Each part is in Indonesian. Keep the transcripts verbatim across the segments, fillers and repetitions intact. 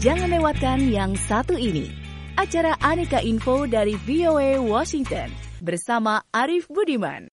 Jangan lewatkan yang satu ini. Acara Aneka Info dari V O A Washington bersama Arif Budiman.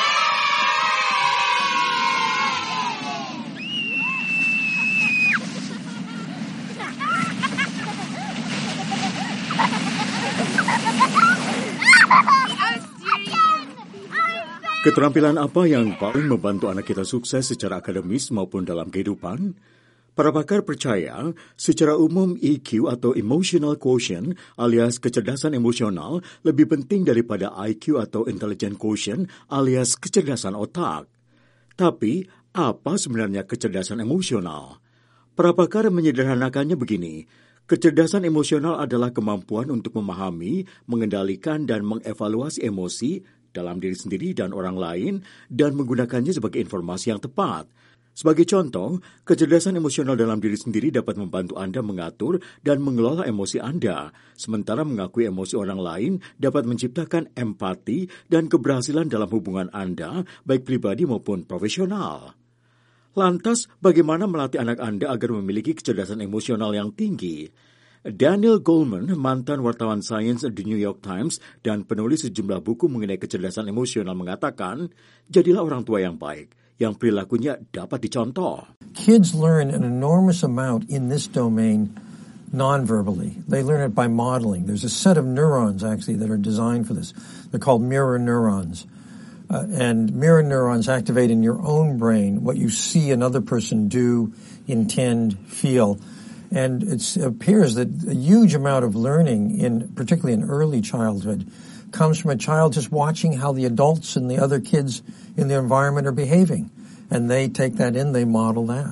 Keterampilan apa yang paling membantu anak kita sukses secara akademis maupun dalam kehidupan? Para pakar percaya, secara umum E Q atau Emotional Quotient alias kecerdasan emosional lebih penting daripada I Q atau Intelligent Quotient alias kecerdasan otak. Tapi, apa sebenarnya kecerdasan emosional? Para pakar menyederhanakannya begini, kecerdasan emosional adalah kemampuan untuk memahami, mengendalikan, dan mengevaluasi emosi dalam diri sendiri dan orang lain dan menggunakannya sebagai informasi yang tepat. Sebagai contoh, kecerdasan emosional dalam diri sendiri dapat membantu Anda mengatur dan mengelola emosi Anda, sementara mengakui emosi orang lain dapat menciptakan empati dan keberhasilan dalam hubungan Anda, baik pribadi maupun profesional. Lantas, bagaimana melatih anak Anda agar memiliki kecerdasan emosional yang tinggi? Daniel Goleman, mantan wartawan sains The New York Times dan penulis sejumlah buku mengenai kecerdasan emosional mengatakan, jadilah orang tua yang baik, yang perilakunya dapat dicontoh. Kids learn an enormous amount in this domain non-verbally. They learn it by modeling. There's a set of neurons, actually, that are designed for this. They're called mirror neurons. Uh, and mirror neurons activate in your own brain what you see another person do, intend, feel. And it appears that a huge amount of learning, in particularly in early childhood, comes from a child just watching how the adults and the other kids in the environment are behaving. And they take that in, they model that.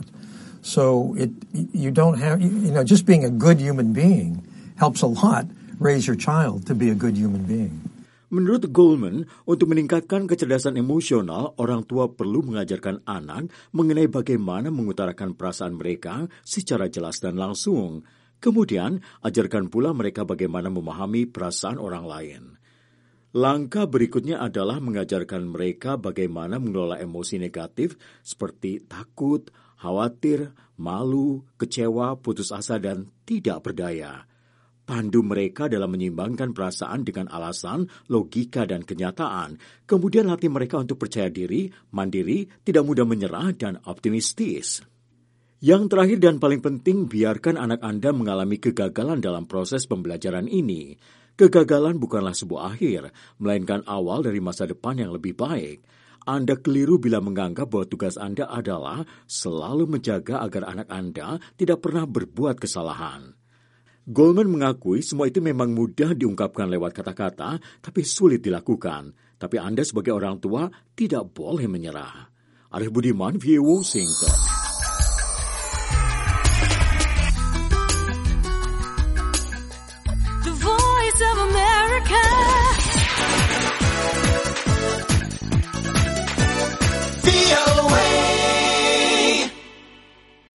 So it you don't have, you know, just being a good human being helps a lot raise your child to be a good human being. Menurut Goleman, untuk meningkatkan kecerdasan emosional, orang tua perlu mengajarkan anak mengenai bagaimana mengutarakan perasaan mereka secara jelas dan langsung. Kemudian, ajarkan pula mereka bagaimana memahami perasaan orang lain. Langkah berikutnya adalah mengajarkan mereka bagaimana mengelola emosi negatif seperti takut, khawatir, malu, kecewa, putus asa, dan tidak berdaya. Pandu mereka dalam menyeimbangkan perasaan dengan alasan, logika, dan kenyataan. Kemudian latih mereka untuk percaya diri, mandiri, tidak mudah menyerah, dan optimistis. Yang terakhir dan paling penting, biarkan anak Anda mengalami kegagalan dalam proses pembelajaran ini. Kegagalan bukanlah sebuah akhir, melainkan awal dari masa depan yang lebih baik. Anda keliru bila menganggap bahwa tugas Anda adalah selalu menjaga agar anak Anda tidak pernah berbuat kesalahan. Goleman mengakui semua itu memang mudah diungkapkan lewat kata-kata, tapi sulit dilakukan. Tapi Anda sebagai orang tua tidak boleh menyerah. Arif Budiman, V O A Washington.